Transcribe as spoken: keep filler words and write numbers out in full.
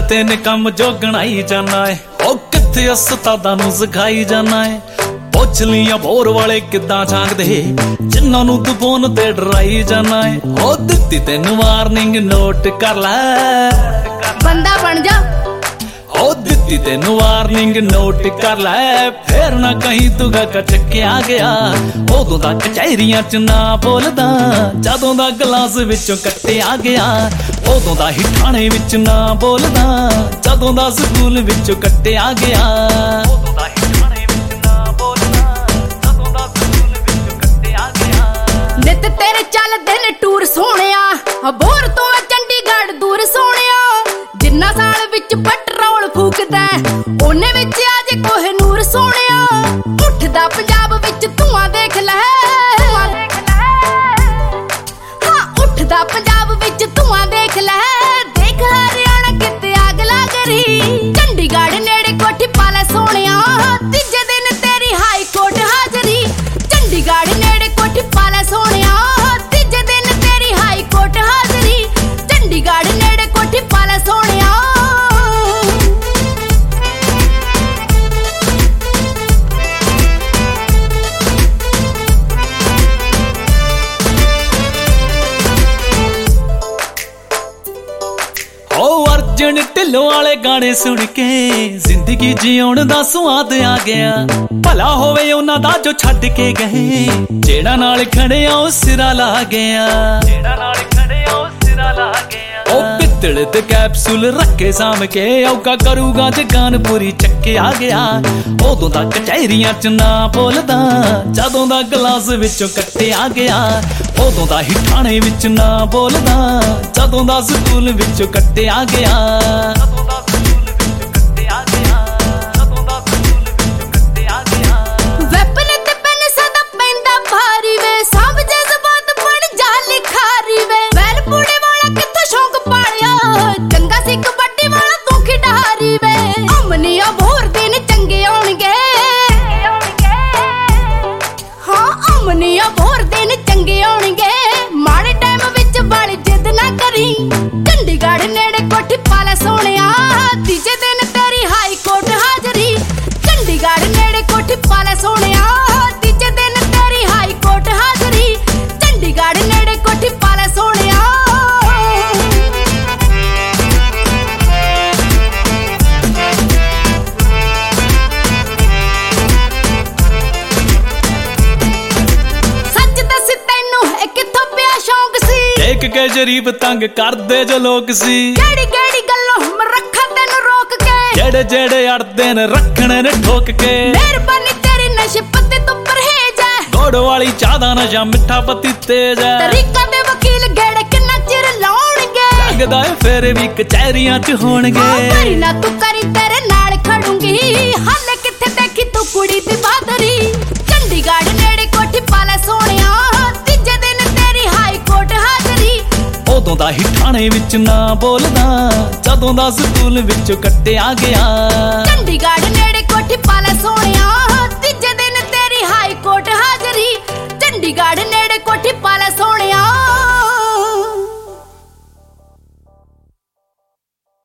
तेन कम जो गणाई जाना है ओ किथे उस्तादां नूं सिखाई जाना है। पुछ लिया बोर वाले किदां झांकदे जिन्हां नूं तू फोन ते डराई जाना है। ओ दित्ती तेन वार्निंग नोट कर लै बंदा बन जा। ओ दित्ती तेन वार्निंग नोट कर लै फिर ना कहीं तू गा चक्या गया। उदों दा कचहरियां च ना बोलदा जदों दा गलास विचों कट्टिया गया। उदों दा ही थाणे विच ना बोलदा जदों दा स्कूल विचों कट्टिया गया। उदों दा ही थाणे विच ना बोलदा जदों दा स्कूल विचों कट्टिया गया। नित तेरे चलदे ने टूर सोहणिया बोर तो चंडीगढ़ दूर सोहणिया। जिन्ना साल विच पेट्रोल फूकदा ओने विच अजे कोहनूर सोहणिया। उठदा पंजाब विच धुआं देख लै हाँ उठदा पंजाब विच धुआं देख लै। देख हरियाणा किते आग लग रही चंडीगढ़ नेड़े कोठी पाला सोहणिया। तीजे दिन तेरी हाई कोर्ट हाजरी चंडीगढ़ नेड़े कोठी पाला सोहणिया। तीजे दिन तेरी हाई कोर्ट हाजरी चंडीगढ़ नेड़े कोठी पाला सोहणिया। अर्जुन ढिल्लों वाले गाने सुन के जिंदगी जीउण दा स्वाद आ गया। भला होवे उन्हां दा जो छड्ड के गए जेड़ा नाल खड़े आ सिरा ला गया। जेड़ा नाल खड़े आ सिरा ला गया। ओ पित्तल ते कैप्सूल रखे साम के औका करूगा जगान पूरी चक्के आ गया। उदों दा कचहरियां च ना बोलदा जदों दा गलास विचों कट्टे आ गया। उदों दा ही थाणे विच ना बोलदा जदों दा स्कूल विचों कट्टे आ गया। जदों दा स्कूल विचों कट्टे आ गया। जदों दा स्कूल विचों कट्टे आ गया। वैपन ते पेन सदा पैंदा भारी वे सब जज्बात बन जा लिखारी वे। वैल पूड़े वाला कित्थों शौक पालिया चंगा सी कबड्डी वाला तू खिडारी वे। अमनिया भोर दिन चंगे आउणगे हाँ अमनिया भोर दिन चंगे आउणगे। माड़े टाइम विच वाली जिद ना करी चंडीगढ़ नेड़े कोठी पाला सोहणिया। तीजे दिन तेरी हाई कोर्ट हाजरी चंडीगढ़ नेड़े कोठी पाला सोहणिया। तीजे दिन तेरी हाई कोर्ट हाजरी चंडीगढ़ नेड़े कोठी पाला सोहणिया। सच दस तैनू है कित्थों पिया शौक सी देख के शरीफ तंग करदे जो लोग सी। केड़ी केड़ी गल्लों मैं रखा तेनू रोक के जेड़े जेड़े अड़दे न रखने ने ठोक के। मेहरबानी तेरी नशे पत्ते तो परहेज है गोड़ वाली चाह दा नशा मिठा पत्ती तेज है। तरीका दे वकील गेड़े किन्ना चिर लाउणगे लगदा है फेर भी कचहरियां च होणगे। करी ना तू करी तेरे नाल खड़ूंगी हाले किथे देखी तू कुड़ी दी बहादुरी। चंडीगढ़ नेड़े कोठी पाला सोहणिया। तीजे दिन तेरी हाई कोर्ट हाजरी उदों दा ही थाणे विच ना बोलदा जदों दा स्कूल विचों कट्टिया गया। चंडीगढ़ नेड़े कोठी पाला सोहणिया। तीजे दिन तेरी हाई कोर्ट हाजरी चंडीगढ़ नेड़े